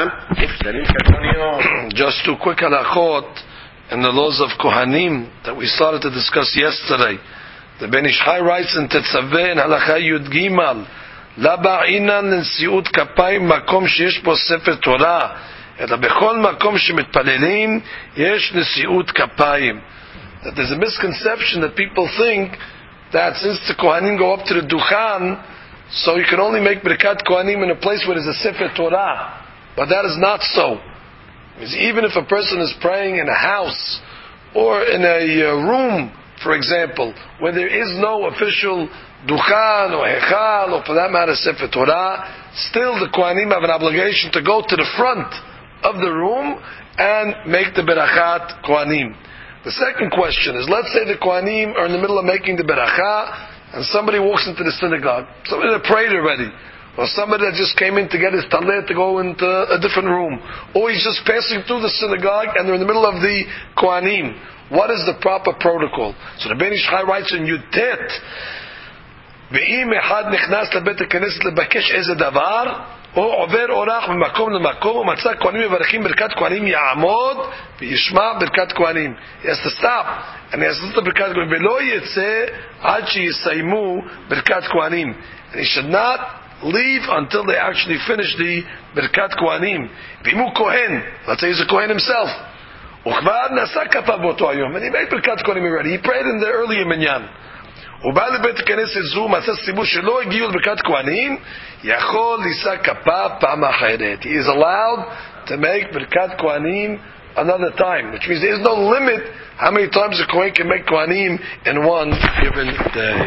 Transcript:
Just two quick halachot and the laws of Kohanim that we started to discuss yesterday. The Ben Ish Chai writes in Tetzaveh in Halacha Yud Gimal, La ba'inan l'nsiut kapayim makom sheyesh bo sefer Torah, ela bechol makom shemitpalelin yesh nesiut kapayim. That there's a misconception that people think that since the Kohanim go up to the Duchan, so you can only make Birkat Kohanim in a place where there's a Sefer Torah. But that is not so. Because even if a person is praying in a house or in a room, for example, where there is no official Duchan or Hechal or for that matter Sefer Torah, still the Kohanim have an obligation to go to the front of the room and make the Berachat Kohanim. The second question is, let's say the Kohanim are in the middle of making the Berachah and somebody walks into the synagogue, somebody that prayed already, or somebody that just came in to get his talit to go into a different room, or he's just passing through the synagogue and they're in the middle of the Kohanim. What is the proper protocol? So the Ben Ish Chai writes in Yud Tet, Ve'im echad nichnas lebet haKnesset lebakesh eze davar, או עובר אורח ממקום למקום ומצא כהנים מברכים ברכת כהנים יעמוד וישמע ברכת כהנים. He has to stop and he has to listen to ברכת כהנים ולא יצא עד שיסיימו ברכת כהנים. And he should not leave until they actually finish the ברכת כהנים. ואם הוא כהן, let's say he's a כהן himself, וכבר נעשה כפה באותו היום, and he made ברכת כהנים already, he prayed in the early מניין. ובא לבית הכנסת זו מצא סיבור שלא הגיעו לברכת כהנים, יכול לישא כפה פעם אחרת. He is allowed to make ברכת כהנים another time, which means there is no limit how many times a Kohen can make כהנים in one given day.